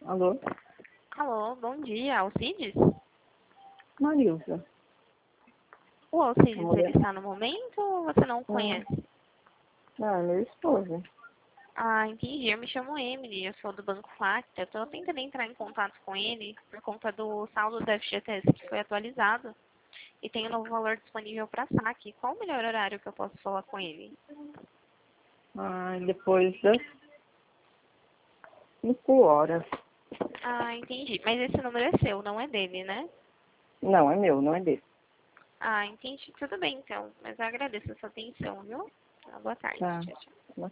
Alô? Alô, bom dia, Alcides? Marilza. O Alcides, Mulher. ele está no momento ou você não o Não, conhece? não, é meu esposo. Ah, entendi. Eu me chamo Emily, eu sou do Banco Facta. Eu estou tentando entrar em contato com ele por conta do saldo do FGTS que foi atualizado. E tem um novo valor disponível para saque. Qual o melhor horário que eu posso falar com ele? Depois das 5 horas. Ah, entendi. Mas esse número é seu, não é dele, né? Não, é meu, não é dele. Ah, entendi. Tudo bem, então. Mas eu agradeço a sua atenção, viu? Boa tarde. Tá. Tchau, tchau.